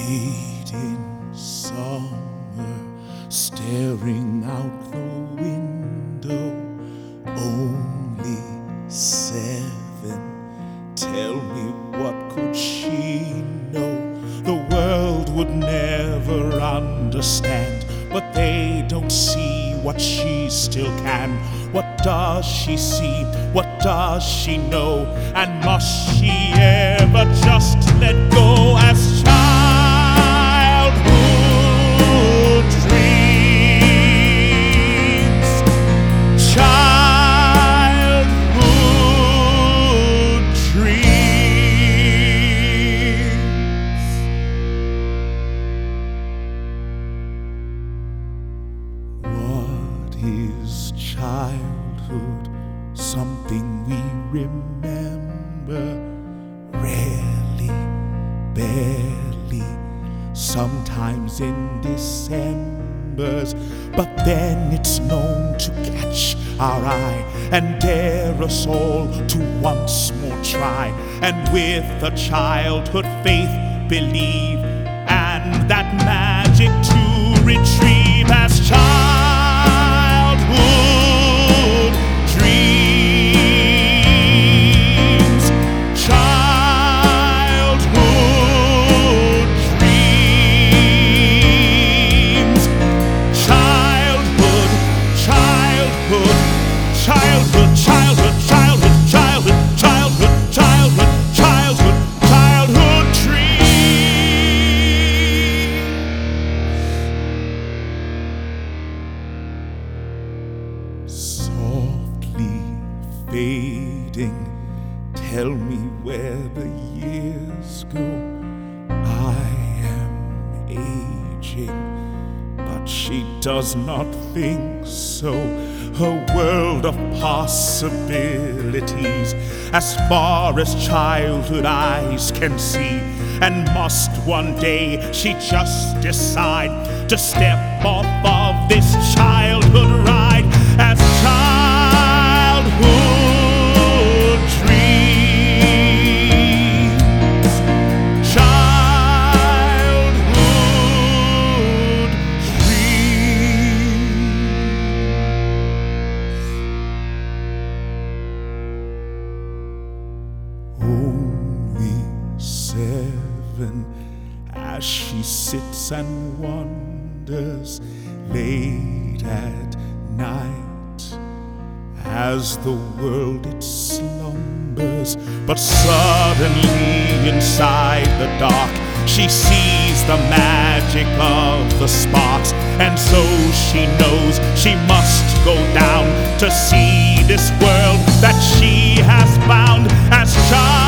Fading summer, staring out the window. Only 7. Tell me, what could she know? The world would never understand, but they don't see what she still can. What does she see? What does she know? And must she ever just let go as childhood dreams? Childhood dreams. What is childhood? Something we remember rarely, barely, sometimes in Decembers. But then it's known to catch our eye and dare us all to once more try, and with a childhood faith believe, and that magic to retrieve as childhood dreams. Childhood dreams. Childhood, childhood, childhood, childhood, childhood, childhood, childhood, childhood, childhood, childhood dreams. Softly fading, tell me where the years go. I am aging, but she does not think so. Her world of possibilities, as far as childhood eyes can see. And must one day she just decide to step off of this childhood ride as childhood dreams. Childhood dreams. Only 7, as she sits and wonders late at night, as the world it slumbers. But suddenly inside the dark she sees the magic of the sparks, and so she knows she must go down to see this world that she has found as child.